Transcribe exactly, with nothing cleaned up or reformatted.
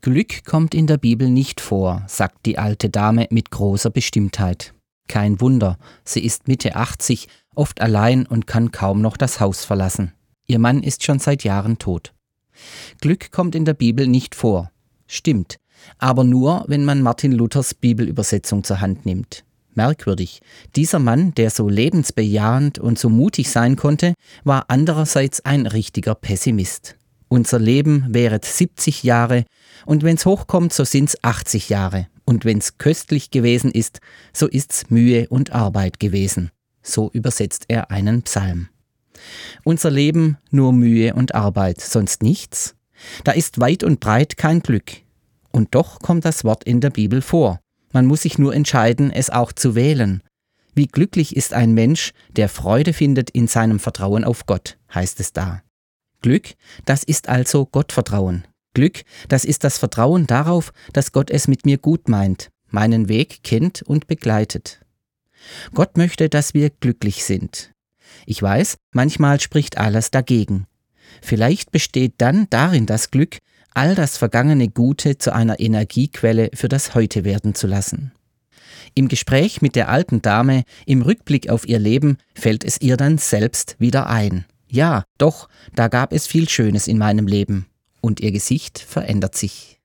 Glück kommt in der Bibel nicht vor, sagt die alte Dame mit großer Bestimmtheit. Kein Wunder, sie ist Mitte achtzig, oft allein und kann kaum noch das Haus verlassen. Ihr Mann ist schon seit Jahren tot. Glück kommt in der Bibel nicht vor. Stimmt, aber nur, wenn man Martin Luthers Bibelübersetzung zur Hand nimmt. Merkwürdig, dieser Mann, der so lebensbejahend und so mutig sein konnte, war andererseits ein richtiger Pessimist. Unser Leben währet siebzig Jahre und wenn's hochkommt, so sind's achtzig Jahre. Und wenn's köstlich gewesen ist, so ist's Mühe und Arbeit gewesen. So übersetzt er einen Psalm. Unser Leben nur Mühe und Arbeit, sonst nichts? Da ist weit und breit kein Glück. Und doch kommt das Wort in der Bibel vor. Man muss sich nur entscheiden, es auch zu wählen. Wie glücklich ist ein Mensch, der Freude findet in seinem Vertrauen auf Gott, heißt es da. Glück, das ist also Gottvertrauen. Glück, das ist das Vertrauen darauf, dass Gott es mit mir gut meint, meinen Weg kennt und begleitet. Gott möchte, dass wir glücklich sind. Ich weiß, manchmal spricht alles dagegen. Vielleicht besteht dann darin das Glück, all das vergangene Gute zu einer Energiequelle für das Heute werden zu lassen. Im Gespräch mit der alten Dame, im Rückblick auf ihr Leben, fällt es ihr dann selbst wieder ein. Ja, doch, da gab es viel Schönes in meinem Leben. Und ihr Gesicht verändert sich.